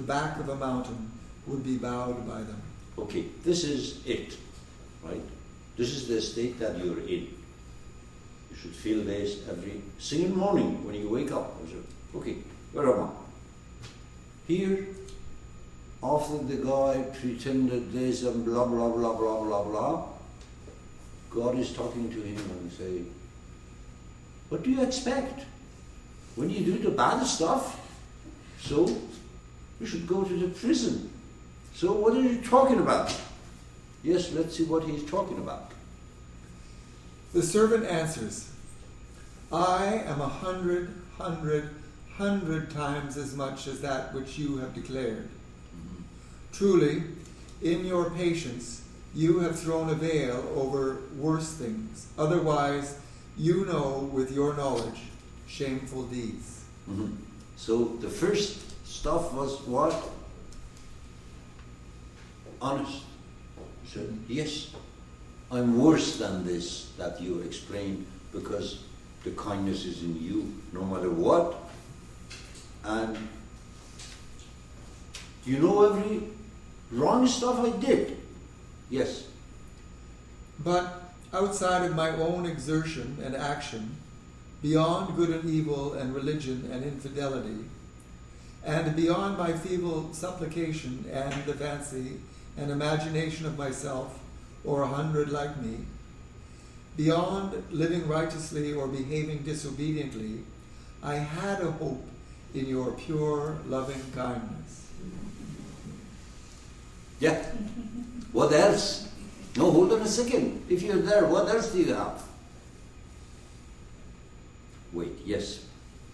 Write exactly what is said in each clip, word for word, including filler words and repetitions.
the back of a mountain would be bowed by them. Okay, this is it, right? This is the state that you're in. You should feel this every single morning when you wake up. Okay, where am I? Here, after the guy pretended this and blah, blah, blah, blah, blah, blah, God is talking to him and saying, what do you expect? When you do the bad stuff, so you should go to the prison. So what are you talking about? Yes, let's see what he's talking about. The servant answers, I am a hundred, hundred, hundred times as much as that which you have declared. Mm-hmm. Truly, in your patience, you have thrown a veil over worse things. Otherwise, you know with your knowledge shameful deeds. Mm-hmm. So the first stuff was what? Honest. He said, yes, I'm worse than this that you explained because the kindness is in you no matter what. And you know every wrong stuff I did. Yes. But outside of my own exertion and action, beyond good and evil and religion and infidelity, and beyond my feeble supplication and the fancy and imagination of myself or a hundred like me, beyond living righteously or behaving disobediently, I had a hope in your pure, loving kindness. Yeah. What else? No, hold on a second. If you're there, what else do you have? Wait, yes.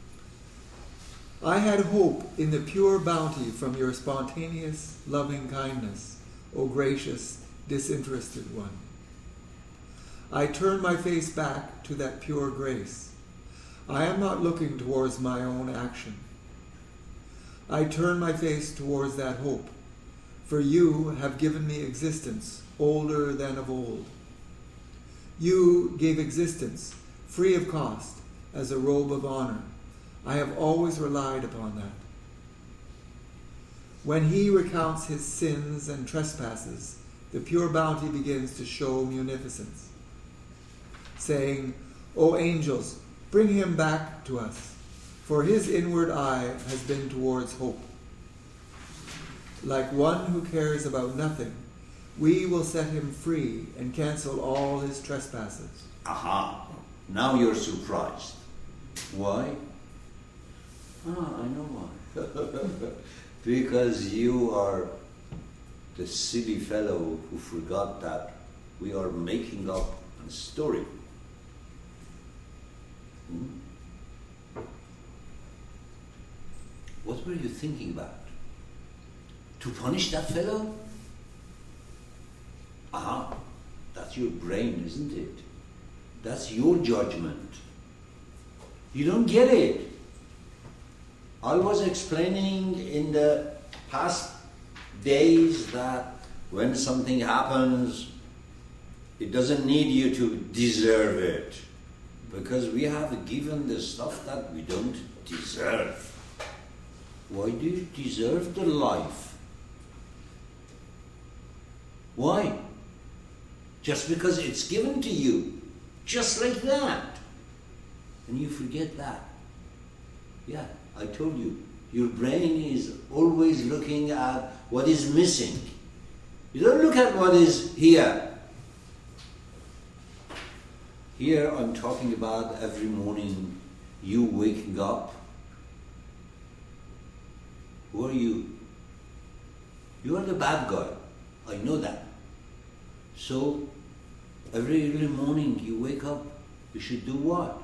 I had hope in the pure bounty from your spontaneous, loving kindness, O gracious, disinterested one. I turn my face back to that pure grace. I am not looking towards my own action. I turn my face towards that hope, for you have given me existence older than of old. You gave existence, free of cost, as a robe of honor. I have always relied upon that. When he recounts his sins and trespasses, the pure bounty begins to show munificence, saying, O angels, bring him back to us, for his inward eye has been towards hope. Like one who cares about nothing, we will set him free and cancel all his trespasses. Aha! Now you're surprised. Why? Ah, I know why. Because you are the silly fellow who forgot that we are making up a story. Hmm? What were you thinking about? To punish that fellow? Aha, that's your brain, isn't it? That's your judgment. You don't get it. I was explaining in the past days that when something happens, it doesn't need you to deserve it, because we have given the stuff that we don't deserve. Why do you deserve the life? Why? Just because it's given to you, just like that. And you forget that. Yeah, I told you, your brain is always looking at what is missing. You don't look at what is here. Here I'm talking about every morning you waking up. Who are you? You are the bad guy. I know that. So, every early morning you wake up, you should do what?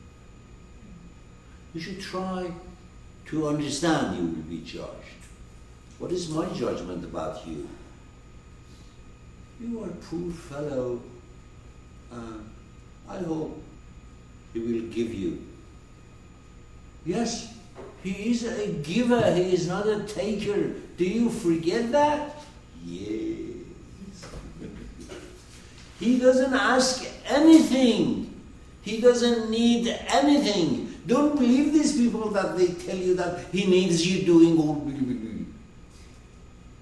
You should try to understand you will be judged. What is my judgment about you? You are a poor fellow. Uh, I hope he will give you. Yes, he is a giver, he is not a taker. Do you forget that? Yes. He doesn't ask anything. He doesn't need anything. Don't believe these people that they tell you that he needs you doing all.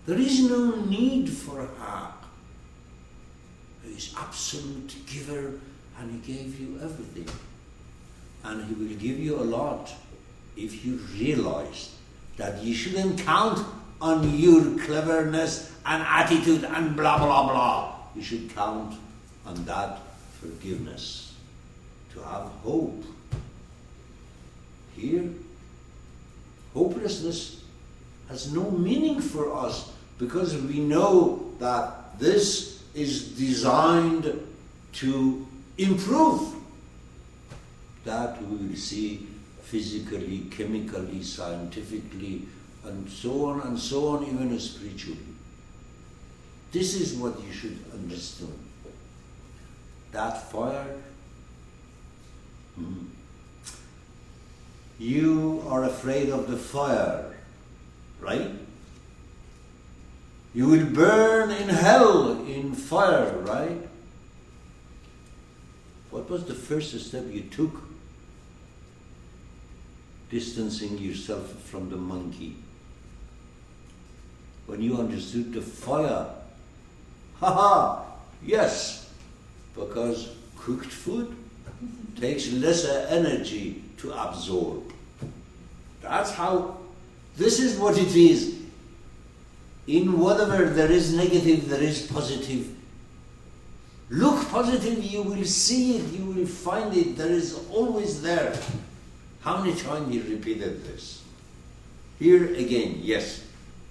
There is no need for Haq. He is absolute giver, and He gave you everything. And He will give you a lot if you realize that you shouldn't count on your cleverness and attitude and blah, blah, blah. You should count on that forgiveness, to have hope. Here, hopelessness has no meaning for us, because we know that this is designed to improve. That we will see physically, chemically, scientifically, and so on and so on, even spiritually. This is what you should understand. That fire, hmm. You are afraid of the fire, right? You will burn in hell in fire, right? What was the first step you took? Distancing yourself from the monkey. When you understood the fire, haha, yes, because cooked food takes lesser energy to absorb. That's how, this is what it is. In whatever there is negative, there is positive. Look positive, you will see it, you will find it, there is always there. How many times you repeated this? Here again, yes.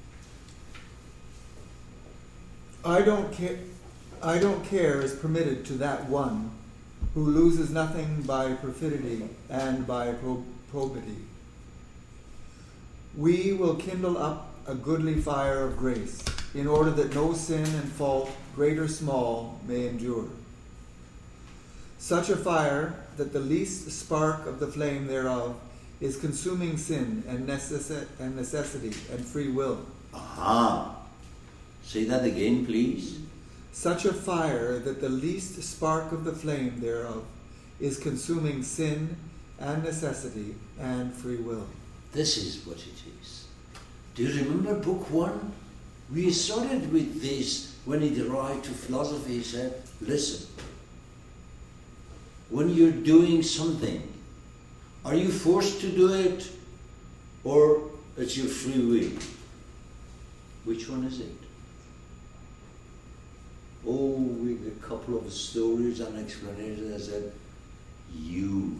I don't care. I don't care is permitted to that one who loses nothing by perfidy and by pro- probity. We will kindle up a goodly fire of grace, in order that no sin and fault, great or small, may endure. Such a fire that the least spark of the flame thereof is consuming sin and, necess- and necessity and free will. Aha. Say that again, please. Such a fire that the least spark of the flame thereof is consuming sin and necessity and free will. This is what it is. Do you remember book one? We started with this when he arrived to philosophy. He said, listen, when you're doing something, are you forced to do it, or it's your free will? Which one is it? Oh, with a couple of stories and explanations, I said, you,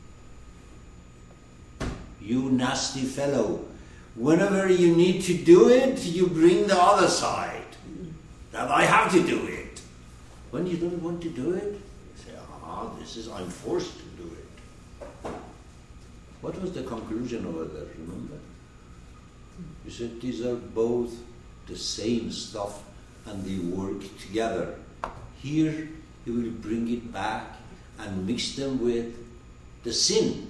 you nasty fellow, whenever you need to do it, you bring the other side, that I have to do it. When you don't want to do it, you say, ah, this is, I'm forced to do it. What was the conclusion over there, remember? You said these are both the same stuff and they work together. Here, he will bring it back and mix them with the sin.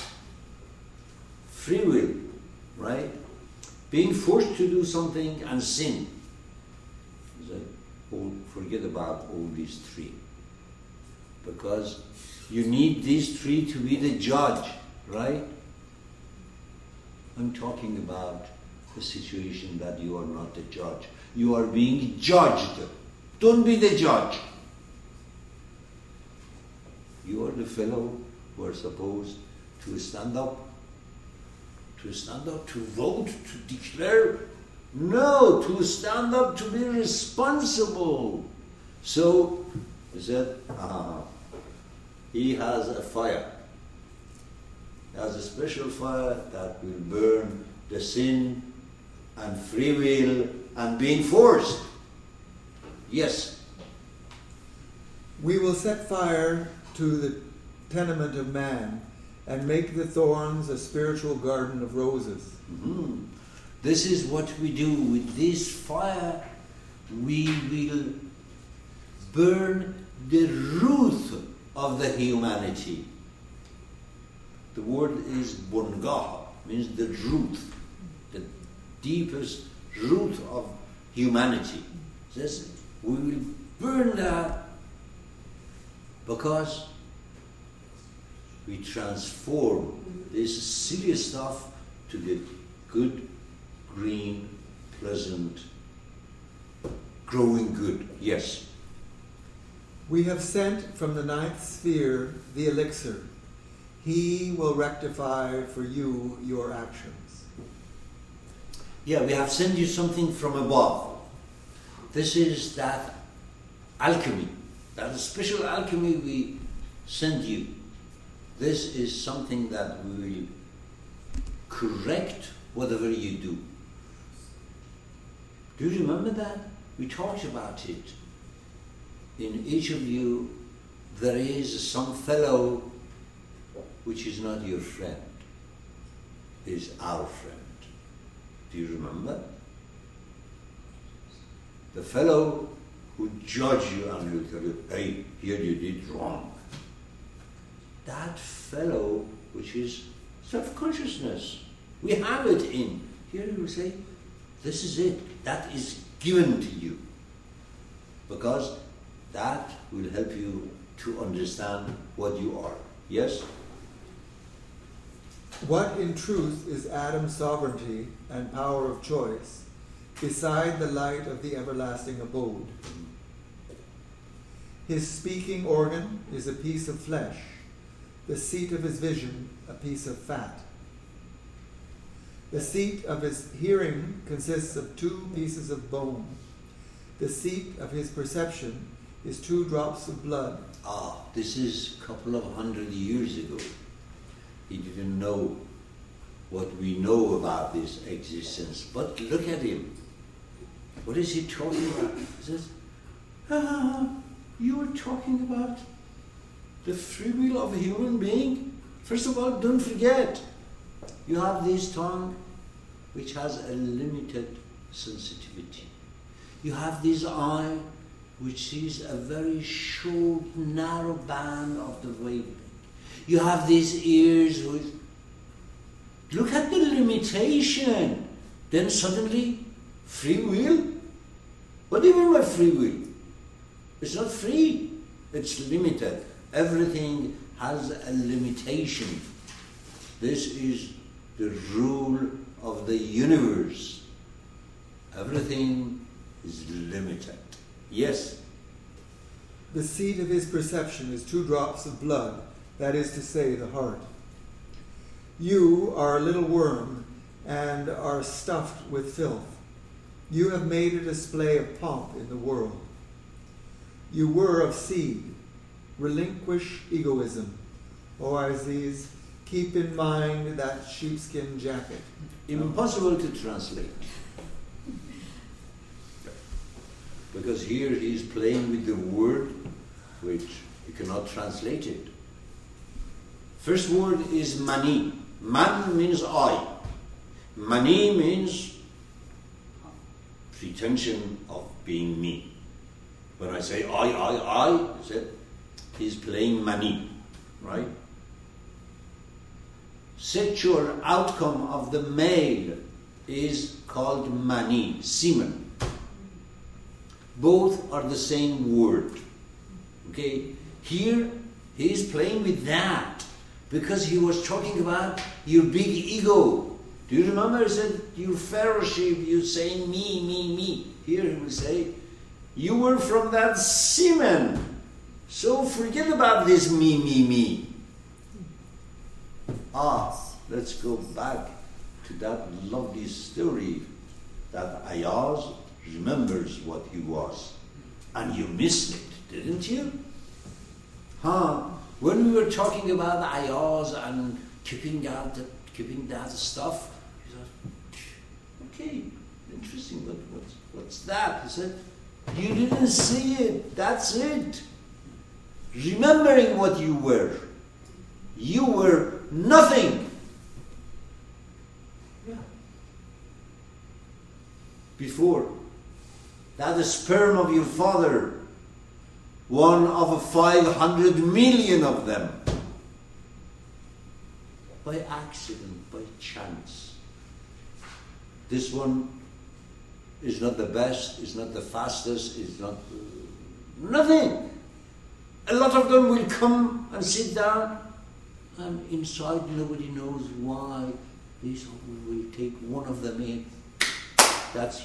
Free will, right? Being forced to do something and sin. So, oh, forget about all these three. Because you need these three to be the judge, right? I'm talking about the situation that you are not the judge. You are being judged. Don't be the judge. You are the fellow who are supposed to stand up, to stand up, to vote, to declare. No, to stand up, to be responsible. So, he said, ah, he has a fire. He has a special fire that will burn the sin and free will and being forced. Yes. We will set fire to the tenement of man and make the thorns a spiritual garden of roses. Mm-hmm. This is what we do. With this fire, we will burn the root of the humanity. The word is bungaha, means the root, the deepest root of humanity. Says we will burn that because we transform this silly stuff to the good, green, pleasant growing good. Yes. We have sent from the ninth sphere the elixir. He will rectify for you your actions. Yeah, we have sent you something from above. This is that alchemy, that special alchemy we send you. This is something that will correct whatever you do. Do you remember that? We talked about it. In each of you, there is some fellow which is not your friend, is our friend. Do you remember? The fellow who judge you and will tell you, hey, here you did wrong. That fellow which is self-consciousness. We have it in. Here you will say, this is it. That is given to you. Because that will help you to understand what you are. Yes? What in truth is Adam's sovereignty and power of choice, beside the light of the everlasting abode? His speaking organ is a piece of flesh, the seat of his vision a piece of fat. The seat of his hearing consists of two pieces of bone. The seat of his perception is two drops of blood. Ah, this is a couple of hundred years ago. He didn't know what we know about this existence. But look at him. What is he talking about? He says, ah, you were talking about the free will of a human being? First of all, don't forget, you have this tongue which has a limited sensitivity. You have this eye which sees a very short, narrow band of the wavelength. You have these ears which... Look at the limitation. Then suddenly, free will? What do you mean by free will? It's not free. It's limited. Everything has a limitation. This is the rule of the universe. Everything is limited. Yes? The seat of his perception is two drops of blood, that is to say, the heart. You are a little worm and are stuffed with filth. You have made a display of pomp in the world. You were of seed. Relinquish egoism. O Aziz, keep in mind that sheepskin jacket. Impossible to translate. Because here he is playing with the word which you cannot translate it. First word is mani. Man means I. Mani means pretension of being me. When I say I, I, I, I said he's playing mani, right? Sexual outcome of the male is called mani, semen. Both are the same word. Okay? Here, he is playing with that because he was talking about your big ego. Do you remember? He said, you pharaoh sheep, you saying me, me, me. Here he will say, you were from that semen. So forget about this me, me, me. Ah, let's go back to that lovely story that Ayaz remembers what he was. And you missed it, didn't you? Huh? When we were talking about Ayaz and keeping out the, keeping that stuff, he thought, okay, interesting, but what's, what's that? He said, you didn't see it, that's it. Remembering what you were. You were nothing. Yeah. Before, that the sperm of your father, one of a five hundred million of them, by accident, by chance. This one is not the best, is not the fastest, is not uh, nothing. A lot of them will come and sit down, and inside nobody knows why. This will take one of them in. That's